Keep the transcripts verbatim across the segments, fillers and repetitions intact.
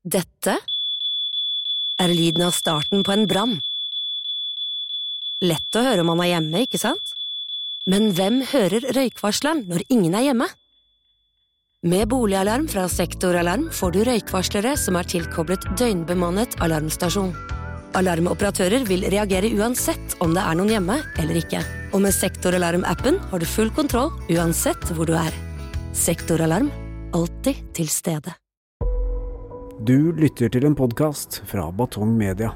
Dette er lyden av starten på en brann. Lett å høre om man er hjemme, ikke sant? Men hvem hører røykvarsleren når ingen er hjemme? Med boligalarm fra Sektoralarm får du røykvarslere som er tilkoblet døgnbemannet alarmstasjon. Alarmoperatører vil reagere uansett om det er noen hjemme eller ikke. Og med Sektoralarm-appen har du full kontroll uansett hvor du er. Sektoralarm, alltid til stede. Du lytter til en podcast fra Batong Media.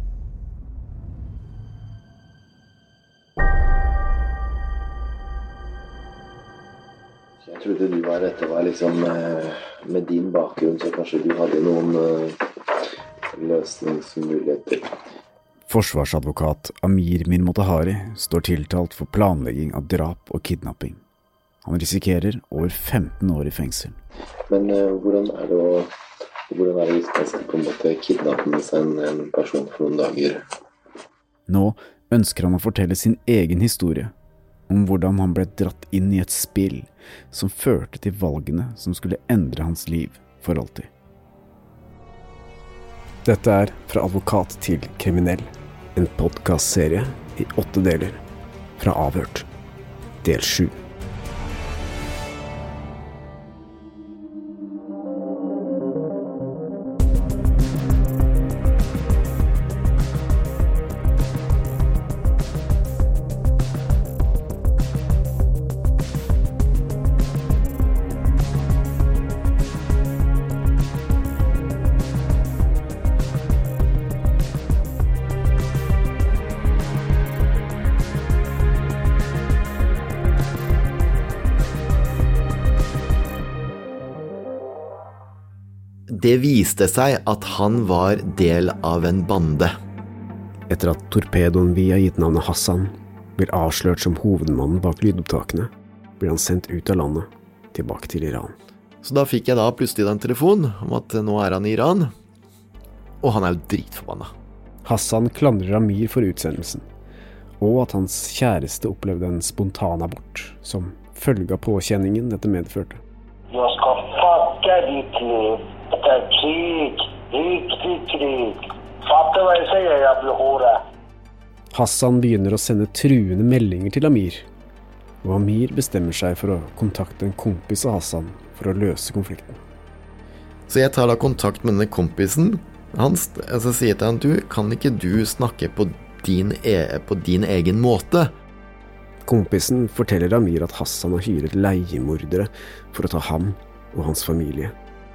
Jeg trodde du var dette var liksom med din bakgrunn, så kanskje du hadde noen løsningsmuligheter. Forsvarsadvokat Amir Mirmotahari står tiltalt for planlegging av drap og kidnapping. Han risikerer over femten år i fengsel. Men uh, hvordan er det å hvordan er det hvis man skal på en måte kidnappe med seg en, en person for noen dager? Nå ønsker han å fortelle sin egen historie om hvordan han ble dratt inn i et spill som førte til valgene som skulle endre hans liv for alltid. Dette er Fra advokat til kriminell, en podcastserie i åtte deler, fra Avhørt, del sju. Det viste seg at han var del av en bande. Etter at torpedoen vi har gitt navnet Hassan blir avslørt som hovedmannen bak lydopptakene, blir han sendt ut av landet, tilbake til Iran. Så da fikk jeg da plutselig en telefon om at nå er han i Iran, og han er jo dritforbanna. Hassan klandrer Amir for utsendelsen, og at hans kjæreste opplevde en spontan abort, som følge av påkjenningen dette medførte. Jag ska fucka ditt liv. Det är krig. Riktigt krig. Fattar vad jag säger, jag blir hora. Hassan begynner å sende truende meldinger til Amir, og Amir bestemmer seg for å kontakte en kompis av Hassan for å løse konflikten. Så jeg tar da kontakt med denne kompisen hans, og så sier jeg til han, du, kan ikke du snakke på din, e- på din egen måte? Kompisen forteller Amir at Hassan har hyret leiemordere for å ta ham og hans familie.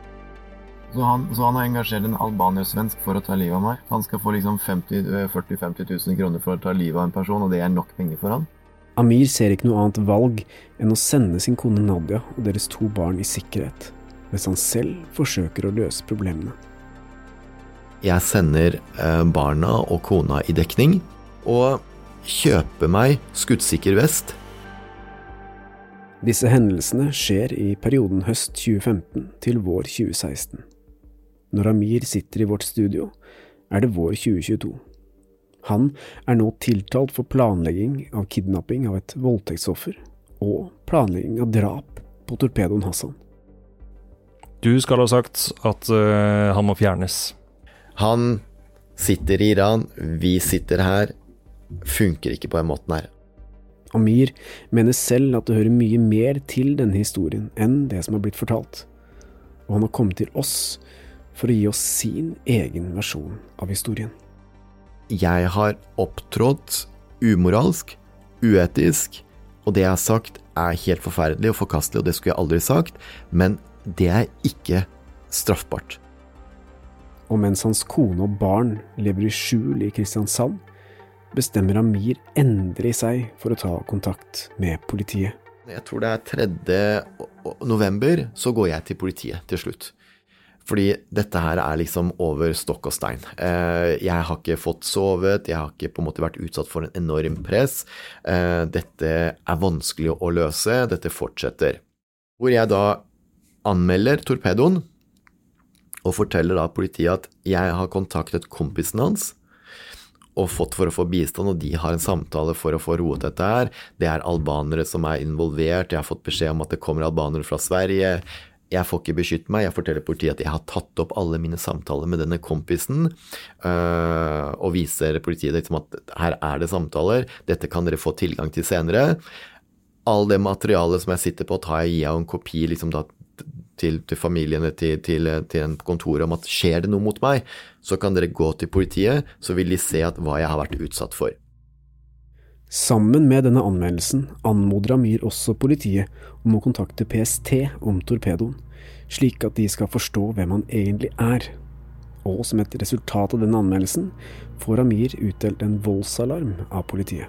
Så han, så han har engasjert en albaner-svensk for å ta livet av meg. Han skal få liksom førti til femti tusen kroner for å ta livet av en person, og det er nok penger for han. Amir ser ikke noe annet valg enn å sende sin kone Nadia og deres to barn i sikkerhet, mens han selv forsøker å løse problemene. Jeg sender eh, barna og kona i dekning, og kjøper meg skuddsikker vest. Disse hendelsene skjer i perioden høst tjue femten til vår tjue seksten. Når Amir sitter i vårt studio, er det vår tjue tjueto. Han er nå tiltalt for planlegging av kidnapping av et voldtektsoffer og planlegging av drap på torpedoen Hassan. Du skal ha sagt at uh, han må fjernes. Han sitter i Iran, vi sitter her, funker ikke på en måte her. Amir mener selv at det hører mye mer til denne historien enn det som har blitt fortalt, og han har kommet til oss for å gi oss sin egen versjon av historien. Jeg har opptrådt umoralsk, uetisk, og det jeg har sagt er helt forferdelig og forkastelig, og det skulle jeg aldri sagt, men det er ikke straffbart. Og mens hans kone og barn lever i skjul i Kristiansand, bestemmer Amir endelig seg for å ta kontakt med politiet. Jeg tror det er tredje november, så går jeg til politiet til slutt. Fordi dette her er liksom over stokk og stein. Jeg har ikke fått sovet, jeg har ikke på en måte vært utsatt for en enorm press. Dette er vanskelig å løse, dette fortsetter. Hvor jeg da anmelder torpedoen, og forteller da politiet at jeg har kontaktet kompisen hans, og fått for å få bistand, og de har en samtale for å få roet dette her. Det er albanere som er involvert, jeg har fått beskjed om at det kommer albanere fra Sverige. jeg får ikke beskytte meg, jeg forteller politiet at jeg har tatt opp alle mine samtaler med denne kompisen, øh, og viser politiet liksom at her er det samtaler, dette kan dere få tilgang til senere. All det materialet som jeg sitter på, tar jeg, gir jeg en kopi liksom da, til, til familiene, til, til, til en kontor om at skjer det noe mot meg, så kan dere gå til politiet, så vil de se at hva jeg har vært utsatt for. Sammen med denne anmeldelsen anmoder Amir også politiet om å kontakte P S T om torpedoen, slik at de skal forstå hvem han egentlig er. Og som et resultat av denne anmeldelsen får Amir utdelt en voldsalarm av politiet.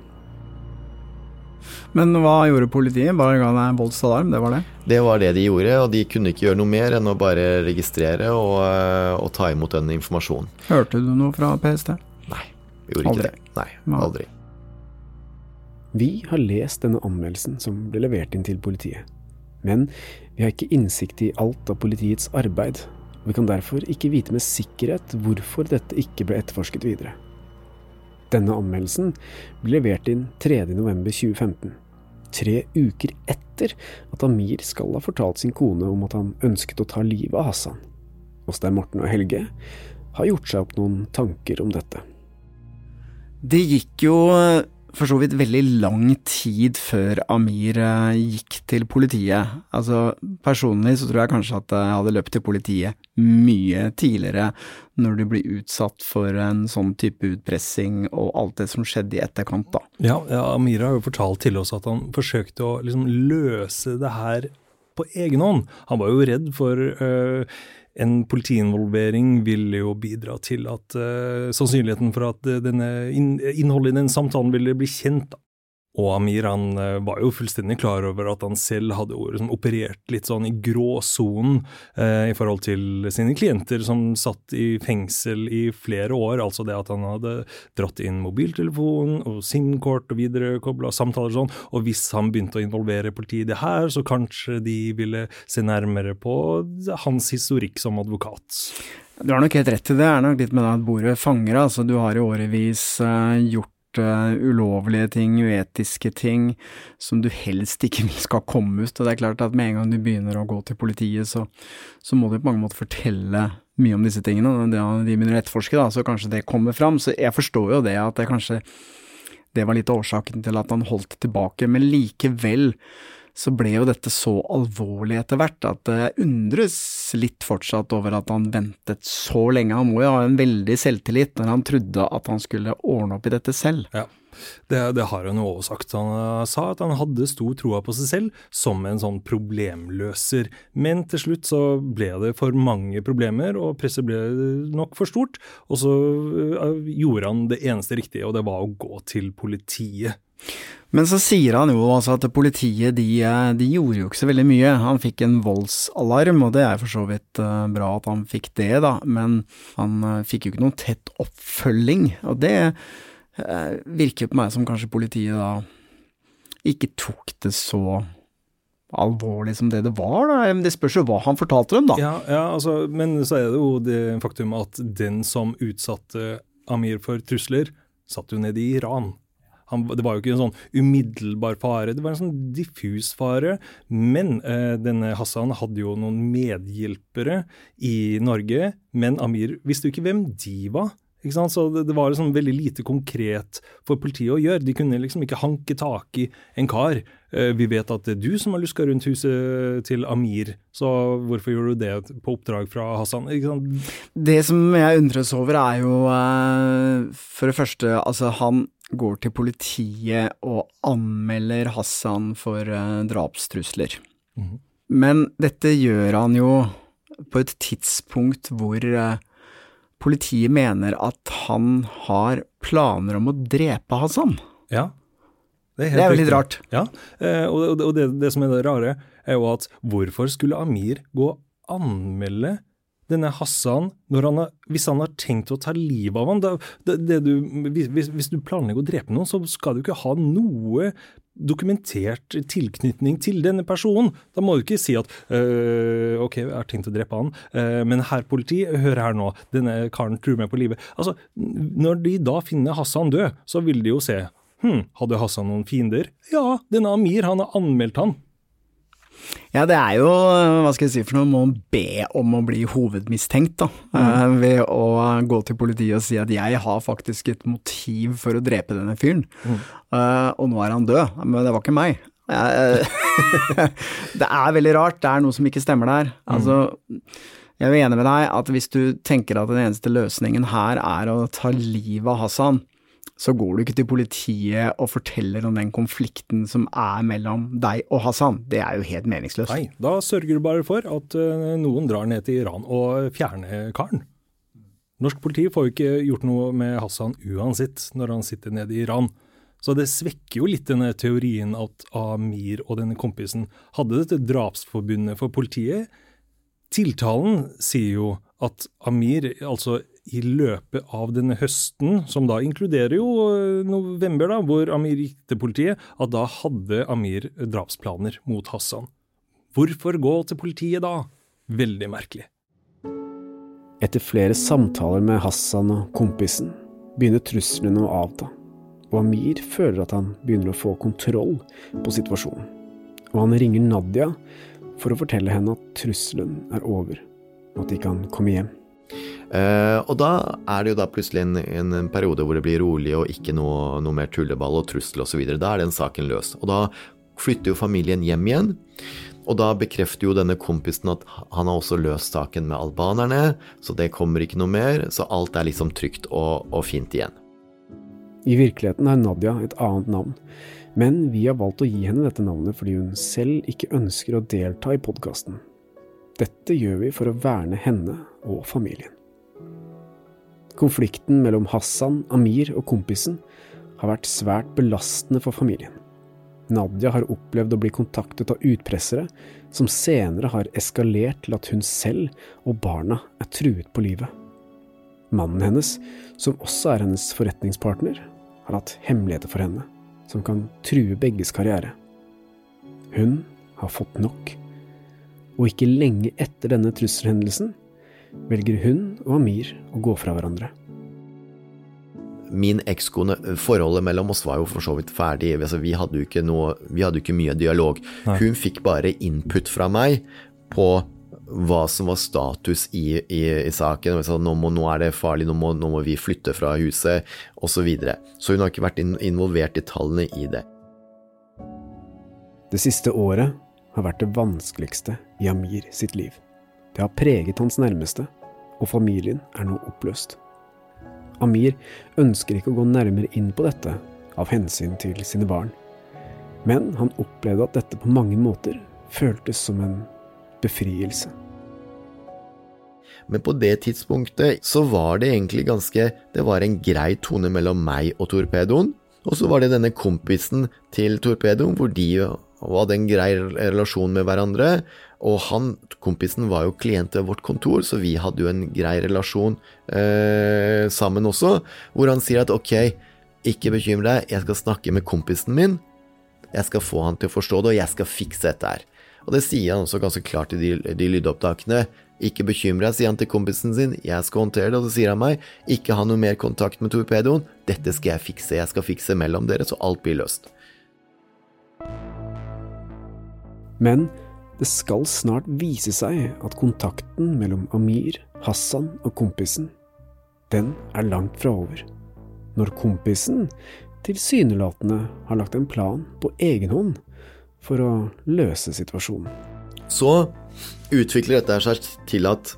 Men hva gjorde politiet? Bare ga deg voldsalarm, det var det? Det var det de gjorde, og de kunne ikke gjøre noe mer enn å bare registrere og, og ta imot den informasjonen. Hørte du noe fra P S T? Nei, gjorde aldri. ikke det. Nei, aldri. Vi har lest denne anmeldelsen som ble levert inn til politiet, men vi har ikke innsikt i alt av politiets arbeid, og vi kan derfor ikke vite med sikkerhet hvorfor dette ikke ble etterforsket videre. Denne anmeldelsen ble levert inn tredje november tjue femten, tre uker etter at Amir skal ha fortalt sin kone om at han ønsket å ta livet av Hassan. Oss der Morten og Helge har gjort seg opp noen tanker om dette. Det gikk jo for så vidt veldig lang tid før Amir eh, gikk til politiet. Altså, personlig så tror jeg kanskje at jeg hadde løpt til politiet mye tidligere når du blir utsatt for en sånn type utpressing og alt det som skjedde i etterkant da. Ja, ja, Amir har jo fortalt til oss at han forsøkte å liksom løse det her på egen hånd. Han var jo redd for... Øh, En politiinvolvering ville jo bidra til at uh, sannsynligheten for at uh, denne inn, innholdet i den samtalen ville bli kjent. Og Amir han uh, var jo fullstendig klar over at han selv hadde liksom, operert litt sånn i gråzonen uh, i forhold til sine klienter som satt i fengsel i flere år. Altså det at han hadde dratt inn mobiltelefon og SIM-kort og viderekoblet samtaler og sånn. Og hvis han begynte å involvere politiet i det her, så kanskje de ville se nærmere på hans historikk som advokat. Du har nok helt rett til det. Det er nok litt med at bordet fanger. Altså, du har i årevis uh, gjort Uh, ulovlige ting, uetiske ting som du helst ikke vil skal komme ut, og det er klart at med en gang du begynner å gå til politiet så, så må du på mange måter fortelle mye om disse tingene, og det, de begynner å etterforske da, så kanskje det kommer fram, så jeg forstår jo det at det kanskje det var litt årsaken til at han holdt tilbake, men likevel så ble jo dette så alvorlig etter hvert at det undres litt fortsatt over at han ventet så lenge. Han må jo ha en veldig selvtillit når han trodde at han skulle ordne opp i dette selv. Ja, det, det har han jo også sagt. Han sa at han hadde stor troa på seg selv som en sånn problemløser. Men til slutt så ble det for mange problemer, og presset ble nok for stort. Og så gjorde han det eneste riktige, og det var å gå til politiet. Men så sier han jo altså at politiet, de, de gjorde jo ikke så veldig mye. Han fikk en voldsalarm, og det er for så vidt uh, bra at han fikk det da, men han uh, fikk jo ikke noen tett oppfølging, og det uh, virker på meg som kanskje politiet da ikke tok det så alvorlig som det det var da. Det spørs jo hva han fortalte dem da. Ja, ja altså, men så er det jo det faktum at den som utsatte Amir for trusler, satt jo nede i Iran. Han, det var jo ikke en sånn umiddelbar fare, det var en sånn diffus fare, men eh, denne Hassan hadde jo noen medhjelpere i Norge, men Amir visste jo ikke hvem de var, ikke sant? Så det, det var liksom veldig lite konkret for politiet å gjøre. De kunne liksom ikke hanke tak i en kar. Eh, vi vet at det er du som har lusket rundt huset til Amir, så hvorfor gjorde du det på oppdrag fra Hassan? Ikke sant? Det som jeg undres over er jo, eh, for det første, altså han går til politiet og anmelder Hassan for uh, drapstrusler. Mm-hmm. Men dette gjør han jo på et tidspunkt hvor uh, politiet mener at han har planer om å drepe Hassan. Ja, det er, helt det er jo litt riktig. Rart. Ja, eh, og, og det, det som er det rare er jo at hvorfor skulle Amir gå og anmelde denne Hassan, når han har, hvis han har tenkt å ta livet av han, da, det, det du, hvis, hvis du planlegger å drepe noen, så skal du ikke ha noe dokumentert tilknytning til denne personen. Da må du ikke si at øh, ok, jeg har tenkt å drepe han, øh, men her politi, hør her nå, denne karen truer meg på livet. Altså, når de da finner Hassan død, så vil de jo se, hm, hadde Hassan noen fiender? Ja, denne Amir, han har anmeldt han. Ja, det er jo, hva skal jeg si for noe, må be om å bli hovedmistenkt da, mm. ved å gå til politiet og si at jeg har faktisk et motiv for å drepe denne fyren, mm. uh, og nå er han død, men det var ikke meg. Det er veldig rart, det er noe som ikke stemmer der. Altså, jeg er enig med deg at hvis du tenker at den eneste løsningen her er å ta livet av Hassan, så går du ikke til politiet og forteller om den konflikten som er mellom deg og Hassan. Det er jo helt meningsløst. Nei, da sørger du bare for at uh, noen drar ned til Iran og fjerner karen. Norsk politi får jo ikke gjort noe med Hassan uansett når han sitter nede i Iran. Så det svekker jo litt denne teorien at Amir og denne kompisen hadde dette drapsforbundet for politiet. Tiltalen sier jo at Amir, altså i løpet av denne høsten, som da inkluderer jo november da, hvor Amir gikk til politiet, at da hadde Amir drapsplaner mot Hassan. Hvorfor gå til politiet da? Veldig merkelig. Etter flere samtaler med Hassan og kompisen, begynner truslene å avta, og Amir føler at han begynner å få kontroll på situasjonen. Og han ringer Nadia for å fortelle henne at trusselen er over, og at de kan komme hjem. Uh, og da er det jo da plutselig en, en, en periode hvor det blir rolig og ikke noe, noe mer tulleball og trussel og så videre. Da er den saken løs. Og da flytter jo familien hjem igjen, og da bekrefter jo denne kompisen at han har også løst saken med albanerne, så det kommer ikke noe mer, så alt er liksom trygt og, og fint igjen. I virkeligheten har Nadia et annet navn, men vi har valgt å gi henne dette navnet fordi hun selv ikke ønsker å delta i podcasten. Dette gjør vi for å verne henne og familien. Konflikten mellom Hassan, Amir og kompisen har vært svært belastende for familien. Nadia har opplevd å bli kontaktet av utpressere, som senere har eskalert til at hun selv og barna er truet på livet. Mannen hennes, som også er hennes forretningspartner, har hatt hemmeligheter for henne, som kan true begges karriere. Hun har fått nok, og ikke lenge etter denne trusselhendelsen velger hun og Amir å gå fra hverandre. Min ekskone, forholdet mellom oss var jo for så vidt ferdig. Altså, vi hadde jo ikke noe, vi hadde jo ikke mye dialog. Nei. Hun fikk bare input fra meg på hva som var status i, i, i saken. Så nå, må, nå er det farlig, nå må, nå må vi flytte fra huset, og så videre. Så hun har ikke vært involvert i tallene i det. Det siste året har vært det vanskeligste i Amir sitt liv. Det har preget hans nærmeste, og familien er nå oppløst. Amir ønsker ikke å gå nærmere inn på dette av hensyn til sine barn, men han opplevde at dette på mange måter føltes som en befrielse. Men på det tidspunktet så var det egentlig ganske, det var en grei tone mellom meg og Torpedoen, og så var det denne kompisen til Torpedoen, hvor de hadde en grei relasjon med hverandre, og han, kompisen var jo klient ved vårt kontor, så vi hadde jo en grei relasjon eh, sammen også, hvor han sier at ok, ikke bekymre deg, jeg skal snakke med kompisen min, jeg skal få han til å forstå det, og jeg skal fikse dette her. Og det sier han også ganske klart i de, de lydopptakene, ikke bekymre deg, sier han til kompisen sin, jeg skal håndtere det, og så sier han meg, ikke ha noe mer kontakt med Torpedoen, dette skal jeg fikse, jeg skal fikse mellom dere, så alt blir løst. Men det skal snart vise seg at kontakten mellom Amir, Hassan og kompisen, den er langt fra over. Når kompisen tilsynelatende har lagt en plan på egen hånd for å løse situasjonen. Så utvikler dette seg til at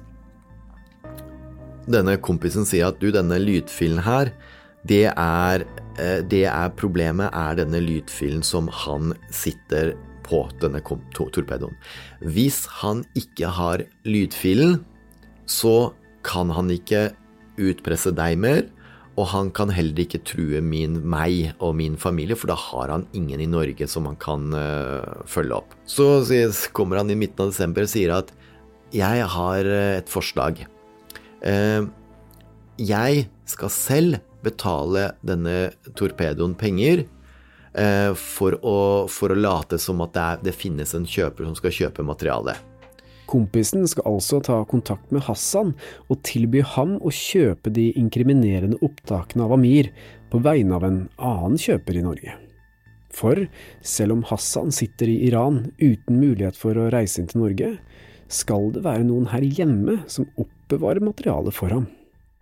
denne kompisen sier at du, denne lydfilen her, det er, det er problemet er denne lydfilen som han sitter på denne Torpedoen. Hvis han ikke har lydfilen, så kan han ikke utpresse deg mer, og han kan heller ikke true min, meg og min familie, for da har han ingen i Norge som han kan uh, følge opp. Så kommer han i midten av desember og sier at jeg har et forslag. Uh, jeg skal selv betale denne Torpedoen penger, For å, for å late som at det, er, det finnes en kjøper som skal kjøpe materiale. Kompisen skal altså ta kontakt med Hassan og tilby ham å kjøpe de inkriminerende opptakene av Amir på vegne av en annen kjøper i Norge. For selv om Hassan sitter i Iran uten mulighet for å reise inn til Norge, skal det være noen her hjemme som oppbevarer materialet for ham.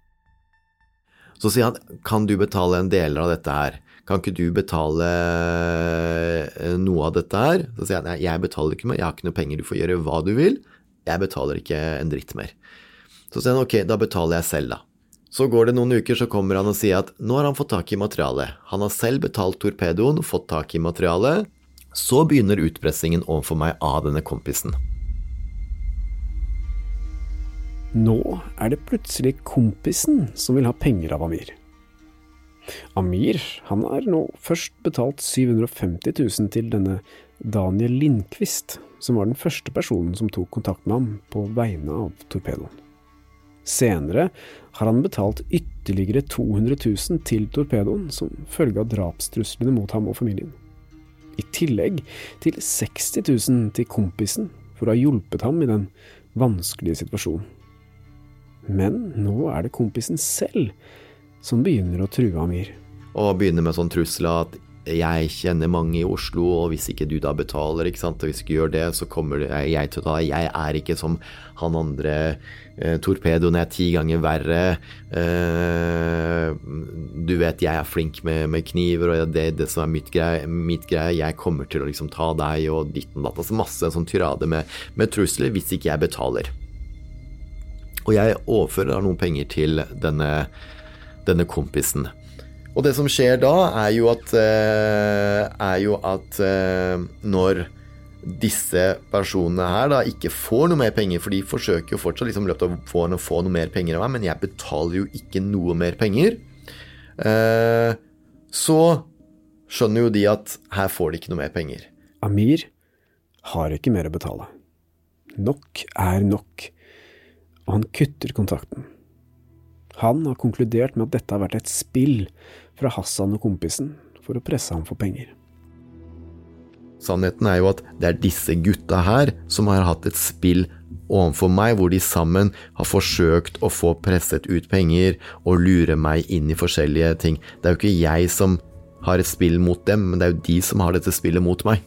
Så sier han, kan du betale en del av dette her? Kan ikke du betale noe av dette her? Så sier han, nei, jeg betaler ikke mer, jeg har ikke noe penger, du får gjøre hva du vil, jeg betaler ikke en dritt mer. Så sier han, ok, da betaler jeg selv da. Så går det noen uker, så kommer han og sier at nå har han fått tak i materialet. Han har selv betalt torpedoen og fått tak i materialet. Så begynner utpressingen overfor meg av denne kompisen. Nå er det plutselig kompisen som vil ha penger av Amir. Amir, han har nå først betalt syv hundre og femti tusen til denne Daniel Lindqvist, som var den første personen som tok kontakt med ham på vegne av torpedoen. Senere har han betalt ytterligere to hundre tusen til torpedoen som følge av drapstruslene mot ham og familien. I tillegg til seksti tusen til kompisen for å ha hjulpet ham i den vanskelige situasjonen. Men nå er det kompisen selv som begynner å true Amir. Og begynner med sånn trussel at jeg kjenner mange i Oslo, og hvis ikke du da betaler, ikke sant, og hvis ikke gjør det, så kommer jeg til å ta, jeg er ikke som han andre, eh, torpedoen er ti ganger verre, eh, du vet, jeg er flink med, med kniver, og det er det som er mitt greie, mitt greie, jeg kommer til å liksom ta deg, og ditt og datt, altså masse en sånn tyrade med, med trusler hvis ikke jeg betaler. Og jeg overfører noen penger til denne, denne kompisen. Og det som skjer da er jo at, er jo at når disse personene her da ikke får noe mer penger, for de forsøker jo fortsatt liksom løpet av få, å få noe mer penger av meg, men jeg betaler jo ikke noe mer penger, så skjønner jo de at her får de ikke noe mer penger. Amir har ikke mer å betale. Nok er nok, og han kutter kontakten. Han har konkludert med at dette har vært et spill fra Hassan og kompisen for å presse ham for penger. Sannheten er jo at det er disse gutta her som har hatt et spill overfor meg, hvor de sammen har forsøkt å få presset ut penger og lure meg inn i forskjellige ting. Det er jo ikke jeg som har et spill mot dem, men det er jo de som har dette spillet mot meg.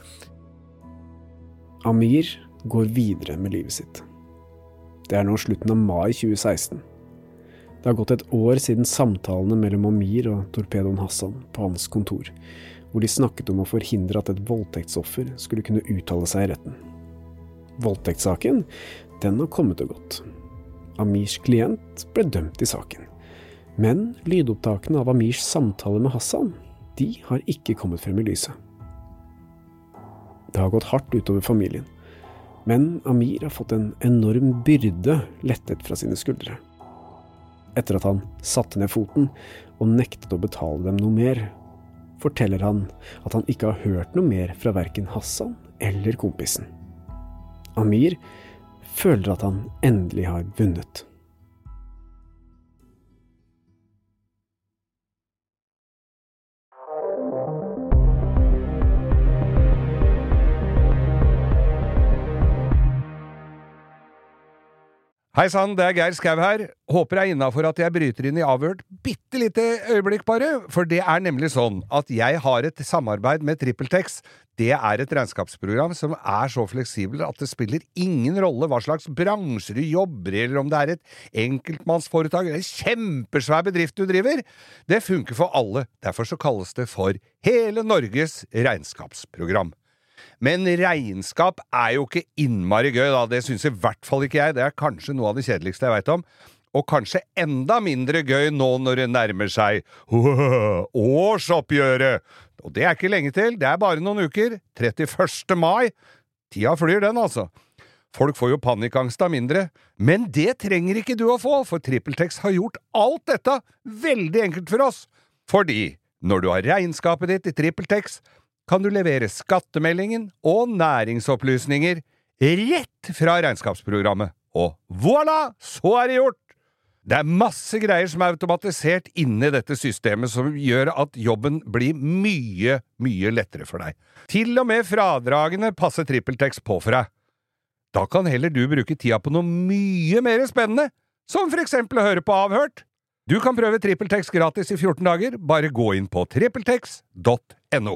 Amir går videre med livet sitt. Det er nå slutten av mai tjue seksten. Det har gått et år siden samtalene mellom Amir og torpedoen Hassan på hans kontor, hvor de snakket om å forhindre at et voldtektsoffer skulle kunne uttale seg i retten. Voldtektssaken, den har kommet og gått. Amirs klient ble dømt i saken. Men lydopptakene av Amirs samtale med Hassan, de har ikke kommet frem i lyset. Det har gått hardt utover familien, men Amir har fått en enorm byrde lettet fra sine skuldre. Etter at han satte ned foten og nektet å betale dem noe mer, forteller han at han ikke har hørt noe mer fra hverken Hassan eller kompisen. Amir føler at han endelig har vunnet. Hei sann, det er Geir Skau her. Håper jeg er innenfor at jeg bryter inn i avhørt bitte lite øyeblikk bare, for det er nemlig sånn at jeg har et samarbeid med TrippelTex. Det er et regnskapsprogram som er så fleksibelt at det spiller ingen rolle hva slags bransjer du jobber i, eller om det er et enkeltmannsforetak eller en kjempesvær bedrift du driver. Det funker for alle, derfor så kalles det for hele Norges regnskapsprogram. Men regnskap er jo ikke innmari gøy da, det synes i hvert fall ikke jeg, det er kanskje noe av det kjedeligste jeg vet om, og kanskje enda mindre gøy nå når det nærmer seg årsoppgjøret, og det er ikke lenge til, det er bare noen uker, trettiførste mai, tida flyr den altså. Folk får jo panikkangst av mindre, men det trenger ikke du å få, for TrippelTex har gjort alt dette veldig enkelt for oss, fordi når du har regnskapet ditt i TrippelTex, kan du levere skattemeldingen og næringsopplysninger rett fra regnskapsprogrammet. Og voilà, så er det gjort! Det er masse greier som er automatisert inne i dette systemet som gjør at jobben blir mye, mye lettere for deg. Til og med fradragene passer TrippelTex på for deg. Da kan heller du bruke tida på noe mye mer spennende, som for eksempel å høre på Avhørt. Du kan prøve TrippelTex gratis i fjorten dager, bare gå inn på trippeltex punktum no.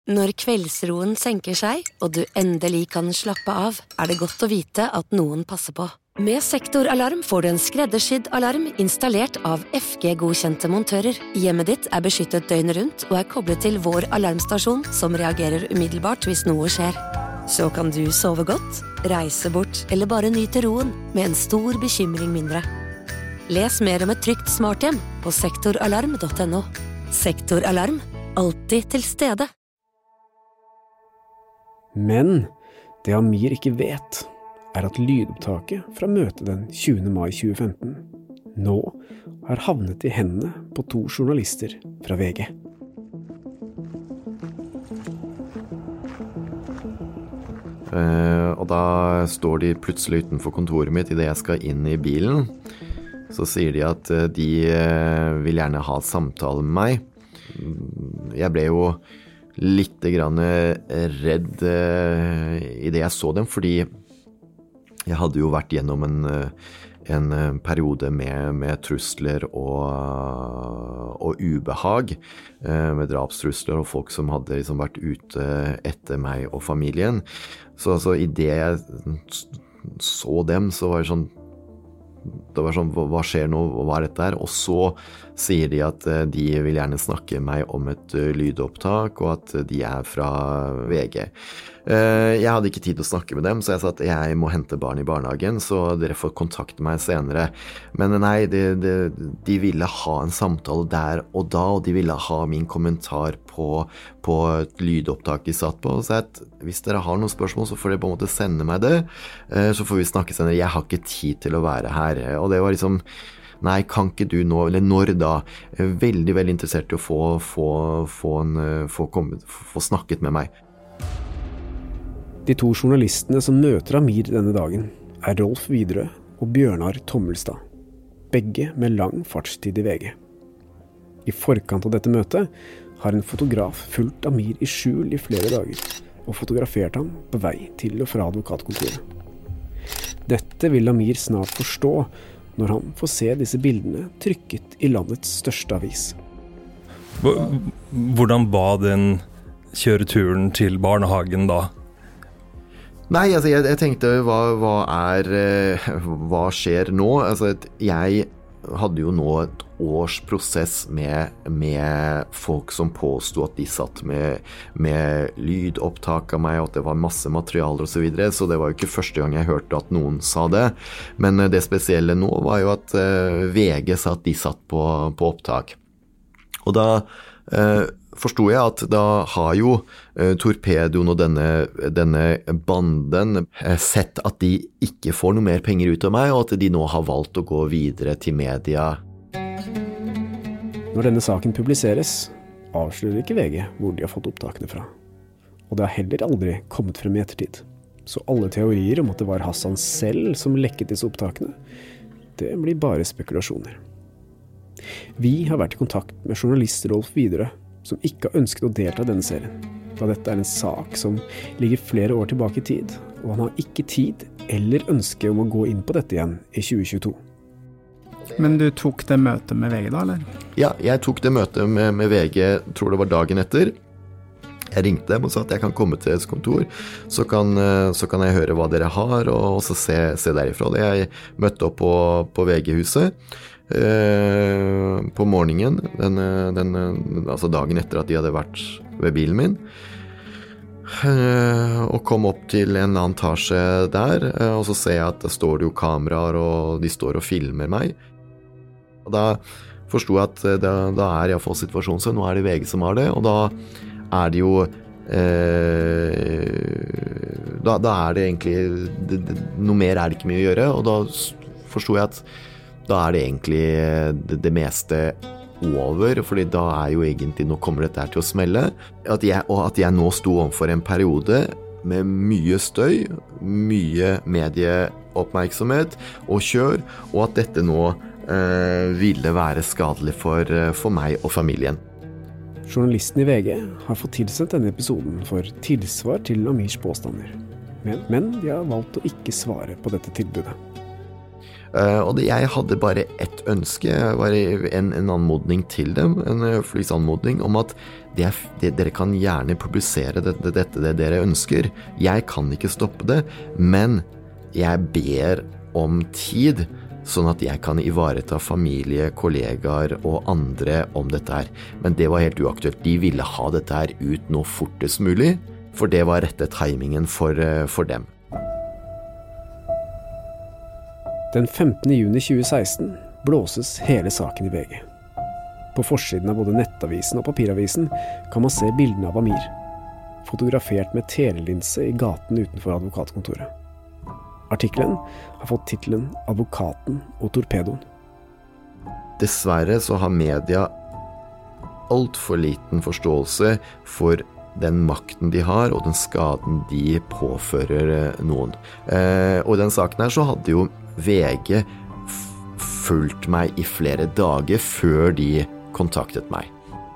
Når kveldsroen senker seg, og du endelig kan slappe av, er det godt å vite at noen passer på. Med Sektoralarm får du en skreddersydd alarm installert av F G-godkjente montører. Hjemmet ditt er beskyttet døgnet rundt og er koblet til vår alarmstasjon, som reagerer umiddelbart hvis noe skjer. Så kan du sove godt, reise bort eller bare nyte roen med en stor bekymring mindre. Les mer om et trygt smarthjem på sektoralarm punktum no. Sektoralarm, alltid til stede. Men det Amir ikke vet, er at lydopptaket fra møtet den tjuende mai tjue femten nå har havnet i hendene på to journalister fra V G. Uh, og da står de plutselig utenfor kontoret mitt i det jeg skal inn i bilen. Så sier de at uh, de uh, vil gjerne ha samtale med meg. Jeg ble jo litt grann redd uh, i det jeg så dem, fordi jeg hadde jo vært gjennom en, en periode med, med trusler og, og ubehag, med drapstrusler og folk som hadde liksom vært ute etter meg og familien. Så, så i det jeg så dem, så var det sånn, det var sånn, hva skjer nå, hva er dette her? Og så sier de at de vil gjerne snakke med meg om et lydopptak, og at de er fra V G. Jeg hadde ikke tid til å snakke med dem, så jeg sa at jeg må hente barn i barnehagen, så dere får kontakte meg senere. Men nei, de, de, de ville ha en samtale der og da, og de ville ha min kommentar på, på et lydopptak de satt på. Så at hvis dere har noen spørsmål, så får dere på en måte sende meg det, så får vi snakke senere. Jeg har ikke tid til å være her. Og det var liksom, nei, kan ikke du nå, eller når da? Veldig, veldig interessert i å få, få, få, en, få, kommet, få snakket med meg. De to journalistene som møter Amir denne dagen er Rolf Widerøe og Bjørnar Tommelstad, begge med lang fartstid i V G. I forkant av dette møtet har en fotograf fulgt Amir i skjul i flere dager og fotografert ham på vei til og fra advokatkontoret. Dette vil Amir snart forstå når han får se disse bildene trykket i landets største avis. Hvordan var den kjøreturen til barnehagen da? Nei, altså jeg, jeg tenkte, hva, hva er, hva skjer nå? Altså jeg hadde jo nå et års prosess med, med folk som påstod at de satt med, med lydopptak av meg, og at det var masse materialer og så videre, så det var jo ikke første gang jeg hørte at noen sa det. Men det spesielle nå var jo at V G sa at de satt på, på opptak. Og da eh, forstod jeg at da har jo eh, Torpedoen og denne, denne banden eh, sett at de ikke får noe mer penger ut av meg, og at de nå har valgt å gå videre til media. Når denne saken publiseres, avslører ikke V G hvor de har fått opptakene fra. Og det har heller aldri kommet frem i ettertid. Så alle teorier om at det var Hassan selv som lekket disse opptakene, det blir bare spekulasjoner. Vi har vært i kontakt med journalist Rolf Widerøe, som ikke har ønsket å delta i denne serien, da dette er en sak som ligger flere år tilbake i tid, og han har ikke tid eller ønske om å gå inn på dette igjen i tjue tjueto. Men du tok det møtet med V G da, eller? Ja, jeg tok det møtet med, med V G, tror det var dagen etter. Jeg ringte dem og sa at jeg kan komme til deres kontor, så kan, så kan jeg høre hva dere har, og så se, se derifra. Jeg møtte opp på, på V G-huset, Uh, på morgenen den, den, altså dagen etter at de hadde vært ved bilen min, uh, og kom opp til en eller annen etasje der, uh, og så ser jeg at det står jo kameraer og de står og filmer meg, og da forstod jeg at da, da er i hvert fall situasjonen så nå er det V G som har det, og da er det jo uh, da, da er det egentlig det, det, noe mer er det ikke mye å gjøre, og da forstod jeg at da er det egentlig det, det meste over, fordi da er jo egentlig, nå kommer dette her til å smelle, at jeg, og at jeg nå sto overfor en periode med mye støy, mye medieoppmerksomhet og kjør, og at dette nå eh, ville være skadelig for, for meg og familien. Journalisten i V G har fått tilsendt denne episoden for tilsvar til Amirs påstander, men, men de har valgt å ikke svare på dette tilbudet. Og det, jeg hadde bare ett ønske, bare en, en anmodning til dem, en høflighetsanmodning om at det, det, dere kan gjerne publisere dette, dette det dere ønsker. Jeg kan ikke stoppe det, men jeg ber om tid, sånn at jeg kan ivareta familie, kollegaer og andre om dette her. Men det var helt uaktuelt. De ville ha dette her ut nå fortest mulig, for det var rette timingen for, for dem. Den femtende juni tjue seksten blåses hele saken i V G. På forsiden av både nettavisen og papiravisen kan man se bildene av Amir, fotografert med telelinse i gaten utenfor advokatkontoret. Artikkelen har fått titelen «Advokaten og torpedoen». Dessverre så har media alt for liten forståelse for den makten de har, og den skaden de påfører noen. Eh, og i den saken her så hadde jo V G fulgt meg i flere dager før de kontaktet meg.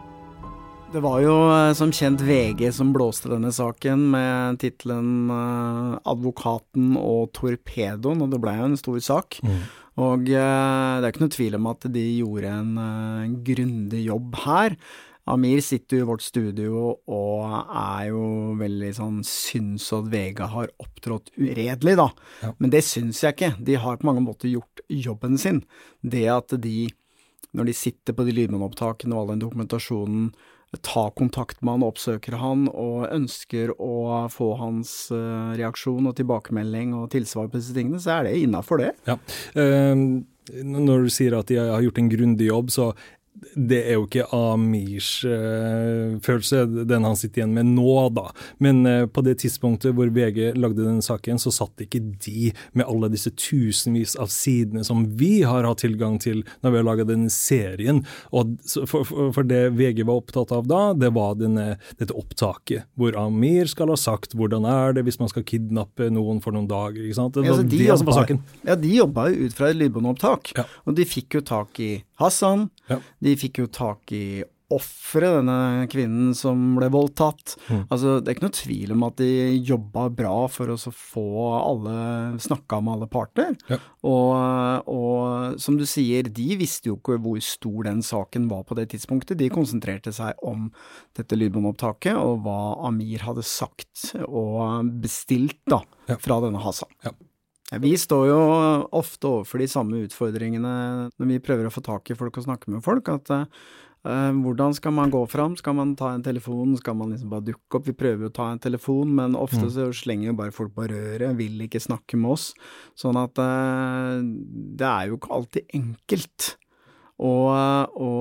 Det var jo som kjent V G som blåste denne saken med titelen Advokaten og torpedoen, og det ble jo en stor sak. Mm. Og det er ikke noe tvil om at de gjorde en uh, grundig jobb her. Amir sitter jo i vårt studio og er jo veldig sånn, syns at V G har opptrådt uredelig da. Ja. Men det syns jeg ikke. De har på mange måter gjort jobben sin. Det at de, når de sitter på de lydmannopptakene og all den dokumentasjonen, tar kontakt med han, oppsøker han og ønsker å få hans uh, reaksjon og tilbakemelding og tilsvar på disse tingene, så er det innenfor det. Ja. Uh, når du sier at de har gjort en grundig jobb, så det er jo ikke Amirs uh, følelse, den han sitter igjen med nå da. Men uh, på det tidspunktet hvor V G lagde denne saken, så satt ikke de med alle disse tusenvis av sidene som vi har hatt tilgang til når vi har laget denne serien. Og for, for, for det V G var opptatt av da, det var denne, dette opptaket, hvor Amir skal ha sagt hvordan er det hvis man skal kidnappe noen for noen dager, ikke sant? Det var ja, de det jobba, som var saken. Ja, de jobbet jo ut fra et lydbåndopptak, ja. Og de fikk jo tak i Hassan, ja. De fikk jo tak i offeret, denne kvinnen som ble voldtatt. Mm. Altså, det er ikke noe tvil om at de jobbet bra for å få alle, snakket med alle parter. Ja. Og, og som du sier, de visste jo ikke hvor stor den saken var på det tidspunktet. De konsentrerte seg om dette lydbåndopptaket og hva Amir hadde sagt og bestilt da, ja. Fra denne Hassan. Ja. Vi står jo ofte overfor de samme utfordringene når vi prøver å få tak i folk og snakke med folk, at uh, hvordan skal man gå fram? Skal man ta en telefon? Skal man liksom bare dukke opp? Vi prøver jo å ta en telefon, men ofte mm. så slenger jo bare folk på røret, vil ikke snakke med oss. Sånn at uh, det er jo ikke alltid enkelt å, å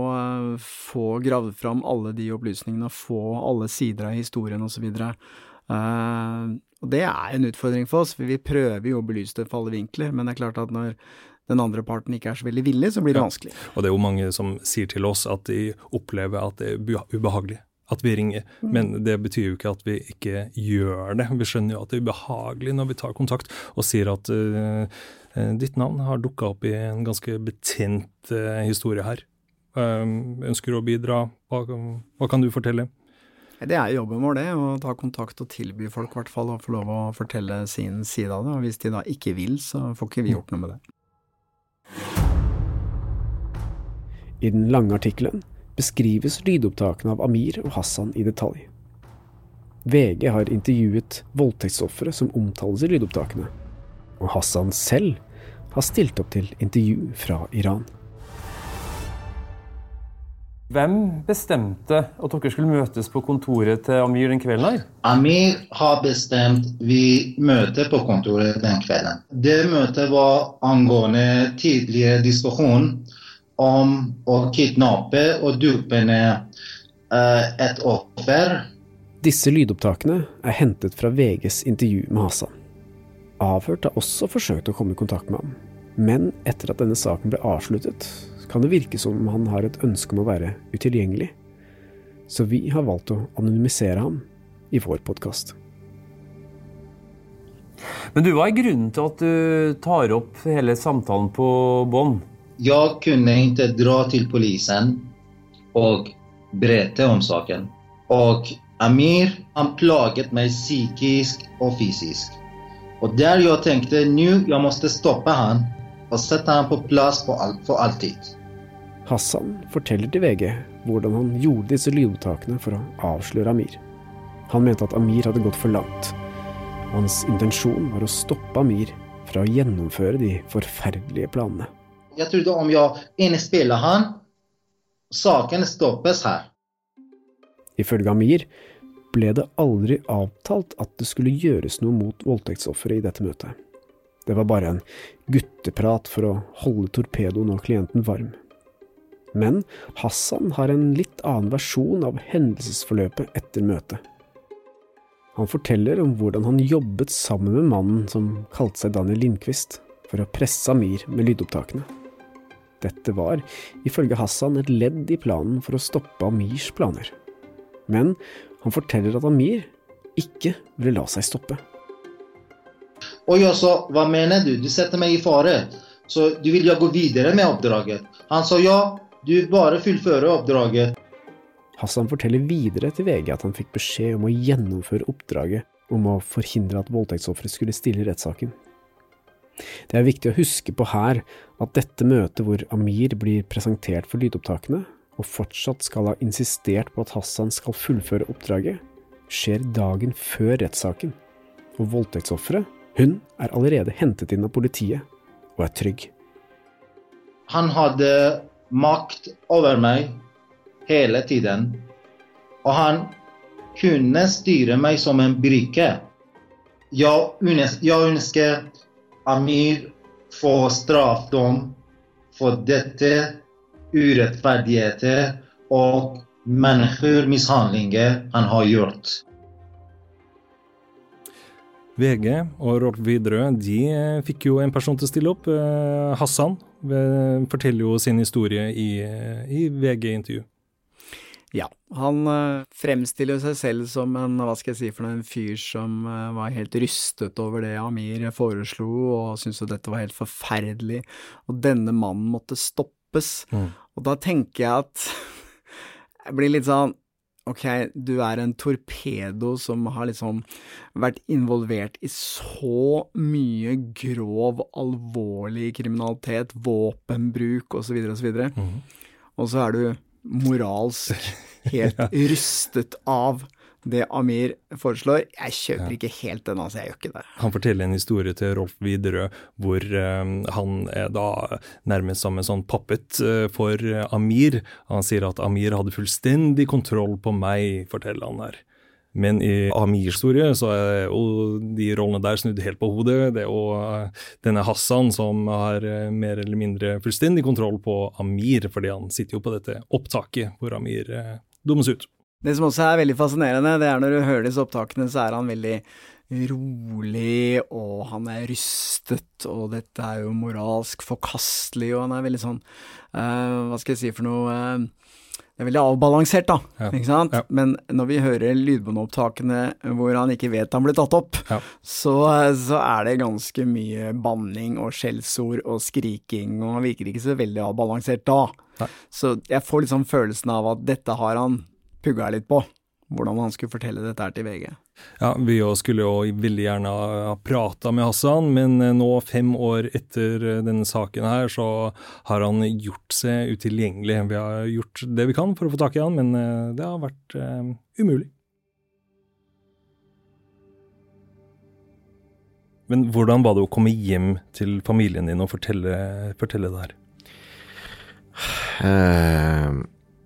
få gravd fram alle de opplysningene, få alle sider av historien og så videre. Uh, og det er en utfordring for oss, for vi prøver jo å belyse det for alle vinkler, men det er klart at når den andre parten ikke er så veldig villig, så blir det ja. Vanskelig. Og det er jo mange som sier til oss at de opplever at det er ubehagelig at vi ringer, mm. men det betyr jo ikke at vi ikke gjør det. Vi skjønner jo at det er ubehagelig når vi tar kontakt og sier at uh, ditt navn har dukket opp i en ganske betent uh, historie her. Um, ønsker å bidra? Hva, hva kan du fortelle? Det er jobben vår det, å ta kontakt og tilby folk i hvert fall å få lov å fortelle sin side av det, og hvis de da ikke vil, så får ikke vi gjort noe med det. I den lange artikkelen beskrives lydopptakene av Amir og Hassan i detalj. V G har intervjuet voldtektsoffere som omtales i lydopptakene, og Hassan selv har stilt opp til intervju fra Iran. Hvem bestemte at dere skulle møtes på kontoret til Amir den kvelden her? Amir har bestemt vi møter på kontoret den kvelden. Det møtet var angående tidligere diskusjon om å kidnappe og dupe ned uh, et offer. Disse lydopptakene er hentet fra V G's intervju med Hassan. Avhørt har også forsøkt å komme i kontakt med ham, men etter at denne saken ble avsluttet, kan det virke som om han har et ønske om å være utilgjengelig. Så vi har valgt å anonymisere ham i vår podcast. Men du, hva er grunnen til at du tar opp hele samtalen på bånd? Jeg kunne ikke dra til polisen og berette om saken. Og Amir, han plaget meg psykisk og fysisk. Og der jeg tenkte, nu jeg måste stoppe han. og sette ham på plass for, all, for alltid. Hassan forteller til V G hvordan han gjorde disse lydopptakene for å avsløre Amir. Han mente at Amir hadde gått for langt. Hans intensjon var å stoppe Amir fra å gjennomføre de forferdelige planene. Jeg trodde om jeg innspiller han, saken stoppes her. Ifølge Amir ble det aldri avtalt at det skulle gjøres noe mot voldtektsofferet i dette møtet. Det var bare en gutteprat for å holde torpedoen og klienten varm. Men Hassan har en litt annen versjon av hendelsesforløpet etter møtet. Han forteller om hvordan han jobbet sammen med mannen som kalte seg Daniel Lindqvist, for å presse Amir med lydopptakene. Dette var, ifølge Hassan, et ledd i planen for å stoppe Amirs planer. Men han forteller at Amir ikke ville la seg stoppe. Og jeg sa, hva mener du? Du setter meg i fare. Så du vil jeg gå videre med oppdraget? Han sa ja, du bare fullfører oppdraget. Hassan forteller videre til V G at han fikk beskjed om å gjennomføre oppdraget om å forhindre at voldtektsofferet skulle stille i rettssaken. Det er viktig å huske på her at dette møtet hvor Amir blir presentert for lydopptakene, og fortsatt skal ha insistert på at Hassan skal fullføre oppdraget, skjer dagen før rettssaken, og voldtektsofferet, hun er allerede hentet inn av politiet og er trygg. Han hadde makt over meg hele tiden, og han kunne styre meg som en brikke. Jeg ønsker Amir få straffdom for dette urettferdigheter og menneskemishandlinger han har gjort. V G og Rolf Widerøe, de fikk jo en person til å stille opp. Hassan forteller jo sin historie i, i V G-intervju. Ja, han fremstiller seg selv som en, hva skal jeg si for noe, en fyr som var helt rystet over det Amir foreslo, og syntes at dette var helt forferdelig, og denne mannen måtte stoppes. Mm. Og da tenker jeg at jeg blir litt sånn, ok, du er en torpedo som har liksom vært involvert i så mye grov, alvorlig kriminalitet, våpenbruk og så videre og så videre. Mm. Og så er du moralsk helt ja. Rystet av det Amir foreslår. Jeg kjøper ja. Ikke helt den, altså jeg gjør ikke det. Han forteller en historie til Rolf Widerøe, hvor um, han er da nærmest som en sånn pappet uh, for Amir. Han sier at Amir hadde fullstendig kontroll på meg, forteller han her. Men i Amirs historie så er jo de rollene der snudd helt på hodet. Det er jo uh, denne Hassan som har uh, mer eller mindre fullstendig kontroll på Amir, fordi han sitter jo på dette opptaket hvor Amir uh, dummes ut. Det som også er veldig fascinerende, det er når du hører disse opptakene, så er han veldig rolig, og han er rystet, og dette er jo moralsk forkastelig, og han er veldig sånn, uh, hva skal jeg si for noe, uh, det er veldig avbalansert da, ja. Ikke sant? Ja. Men når vi hører lydbåndopptakene hvor han ikke vet han blir tatt opp, ja. så, så er det ganske mye banning og skjellsord og skriking, og han virker ikke så veldig avbalansert da. Nei. Så jeg får liksom følelsen av at dette har han pugget litt på, hvordan han skulle fortelle dette her til V G. Ja, vi skulle jo veldig gjerne ha pratet med Hassan, men nå fem år etter denne saken her, så har han gjort seg utilgjengelig. Vi har gjort det vi kan for å få tak i han, men det har vært uh, umulig. Men hvordan var det å komme hjem til familien din og fortelle, fortelle det her? Uh...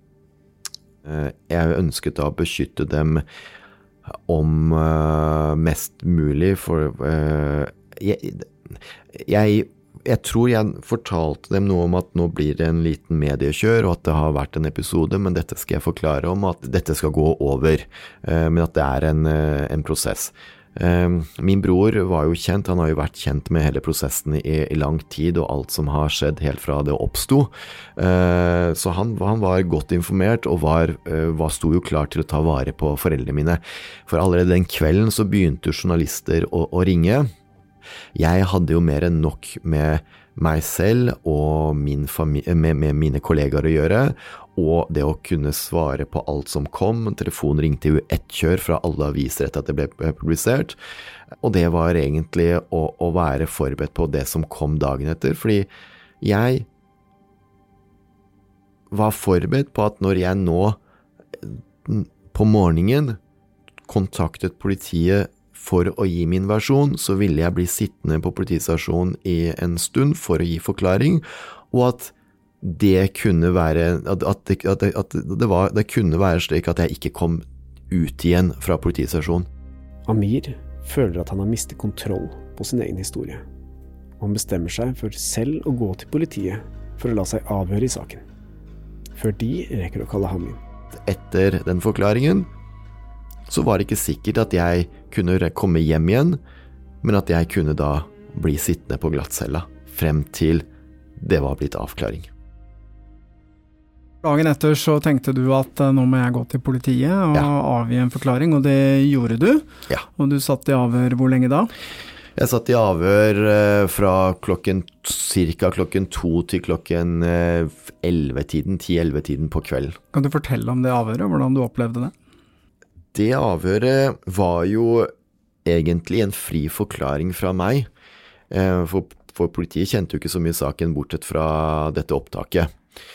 Jeg ønsket da å beskytte dem om uh, mest mulig, for uh, jeg, jeg, jeg tror jeg fortalte dem noe om at nå blir det en liten mediekjør, og at det har vært en episode, men dette skal jeg forklare om, at dette skal gå over, uh, men at det er en, uh, en prosess. Min bror var jo kjent, han har jo vært kjent med hele prosessen i, i lang tid og alt som har skjedd helt fra det oppstod, så han, han var godt informert og var, var stod jo klar til å ta vare på foreldrene mine. For allerede den kvelden så begynte journalister å, å ringe. Jeg hadde jo mer enn nok med meg selv og min familie, med, med mine kollegaer å gjøre, og det å kunne svare på alt som kom. Telefonen ringte jo ett kjør fra alle aviser etter at det ble publisert, og det var egentlig å, å være forberedt på det som kom dagen etter, fordi jeg var forberedt på at når jeg nå på morgenen kontaktet politiet for å gi min versjon, så ville jeg bli sittende på politistasjonen i en stund for å gi forklaring, og at det kunne være at, at, det, at, det, at det, var, det kunne være slik at jeg ikke kom ut igjen fra politistasjonen. Amir føler at han har mistet kontroll på sin egen historie. Han bestemmer seg for selv å gå til politiet for å la seg avhøre i saken, før de rekker å kalle ham inn. Etter den forklaringen så var det ikke sikkert at jeg kunne komme hjem igjen, men at jeg kunne da bli sittende på glattcella frem til det var blitt avklaring. Dagen etter så tenkte du at nå må jeg gå til politiet og ja. avgi en forklaring, og det gjorde du. Ja. Og du satt i avhør hvor lenge da? Jeg satt i avhør fra klokken, cirka klokken to til klokken elleve-tiden, ti-elleve-tiden på kvelden. Kan du fortelle om det avhøret, hvordan du opplevde det? Det avhøret var jo egentlig en fri forklaring fra meg, for, for politiet kjente jo ikke så mye saken bortsett fra dette opptaket.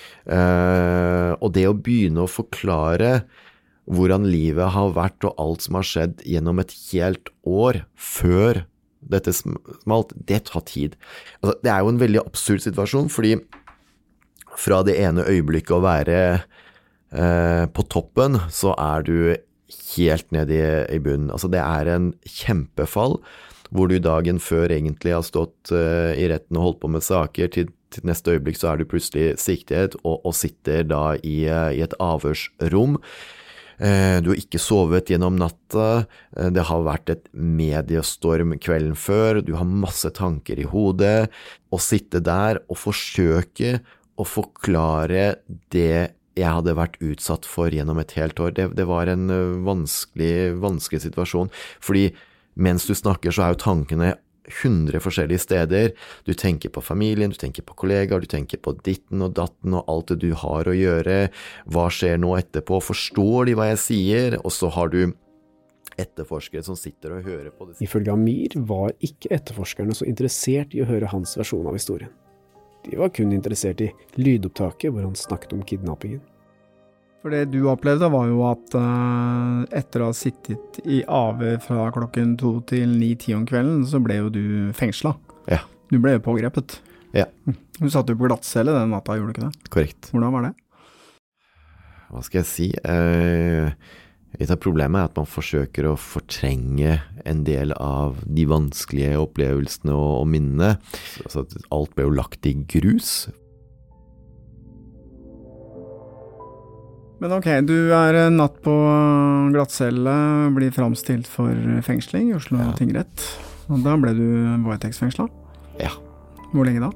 Uh, og det å begynne å forklare hvordan livet har vært og alt som har skjedd gjennom et helt år før dette smalt, det tar tid. Altså, det er jo en veldig absurd situasjon, fordi fra det ene øyeblikket å være uh, på toppen, så er du helt nede i, i bunnen. Altså, det er en kjempefall, hvor du dagen før egentlig har stått uh, i retten og holdt på med saker til til neste øyeblikk så er du plutselig siktet og, og sitter da i, i et avhørsrom. Eh, du har ikke sovet gjennom natta, det har vært et mediestorm kvelden før, du har masse tanker i hodet, å sitte der og forsøke å forklare det jeg hadde vært utsatt for gjennom et helt år. Det, det var en vanskelig, vanskelig situasjon, fordi mens du snakker så er jo tankene hundre forskjellige steder. Du tenker på familien, du tenker på kollegaer, du tenker på ditten og datten og alt det du har å gjøre. Hva skjer nå etterpå? Forstår de hva jeg sier? Og så har du etterforskere som sitter og hører på det. Ifølge Amir var ikke etterforskerne så interessert i å høre hans versjon av historien. De var kun interessert i lydopptaket hvor han snakket om kidnappingen. For det du opplevde var jo at uh, etter å ha sittet i avhør fra klokken to til ni-ti om kvelden, så ble jo du fengslet. Ja. Du ble jo pågrepet. Ja. Du satt jo på glattcelle den natta, gjorde du ikke det? Korrekt. Hvordan var det? Hva skal jeg si? Eh, et av problemet er at man forsøker å fortrenge en del av de vanskelige opplevelsene og, og minnene. Altså, alt ble jo lagt i grus. Men ok, du er natt på glattcelle, blir fremstilt for fengsling i Oslo ja. tingrett. Og da ble du varetektsfengslet? Ja. Hvor lenge da?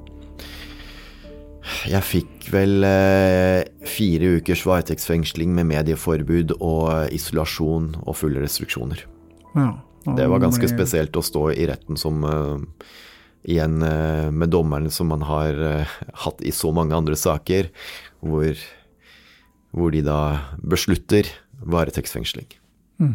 Jeg fikk vel eh, fire ukers varetektsfengsling med medieforbud og isolasjon og fulle restriksjoner. Ja. Det var ganske ble... spesielt å stå i retten som uh, igjen uh, med dommerne som man har uh, hatt i så mange andre saker, hvor... hvor de da beslutter varetektsfengsling. Mm.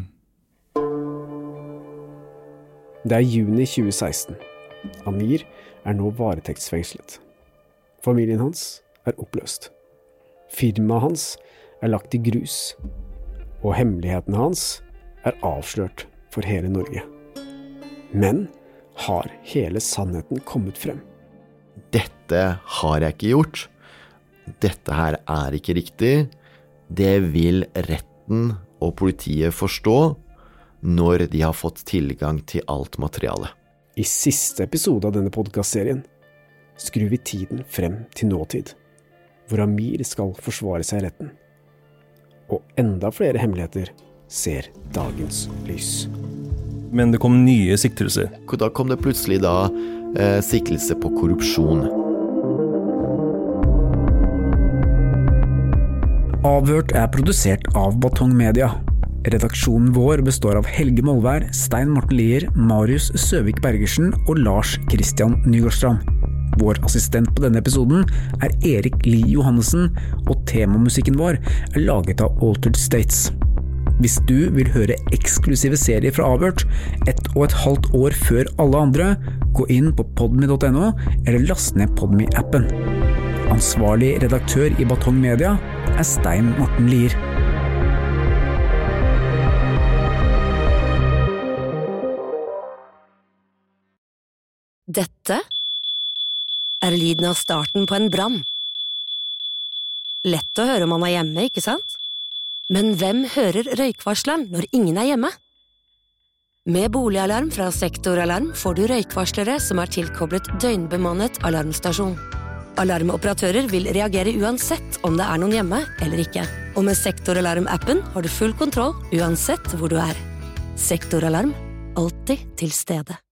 Det er juni tjue seksten. Amir er nå varetektsfengslet. Familien hans er oppløst. Firmaet hans er lagt i grus, og hemmelighetene hans er avslørt for hele Norge. Men har hele sannheten kommet frem? Dette har jeg ikke gjort. Dette her er ikke riktig. Det vil retten og politiet forstå når de har fått tilgang til alt materialet. I siste episode av denne podcastserien skrur vi tiden frem til nåtid, hvor Amir skal forsvare seg i retten. Og enda flere hemmeligheter ser dagens lys. Men det kom nye siktelser. Da kom det plutselig da eh, siktelse på korrupsjon. Avhørt er produsert av Batong Media. Redaksjonen vår består av Helge Molvær, Stein Morten Lier, Marius Søvik Bergersen og Lars Christian Nygårdstrand. Vår assistent på denne episoden er Erik Lie Johannessen, og temamusikken vår er laget av Altered States. Hvis du vil høre eksklusive serier fra Avhørt, ett og et halvt år før alle andre, gå inn på podme punktum no eller last ned Podme-appen. Ansvarlig redaktør i Batong Media er Stein Morten Lier. Dette er lyden av starten på en brann. Lett å høre om man er hjemme, ikke sant? Men hvem hører røykvarsleren når ingen er hjemme? Med boligalarm fra Sektoralarm får du røykvarslere som er tilkoblet døgnbemannet alarmstasjon. Alarmoperatører vil reagere uansett om det er noen hjemme eller ikke. Og med Sektoralarm-appen har du full kontroll uansett hvor du er. Sektoralarm, alltid til stede.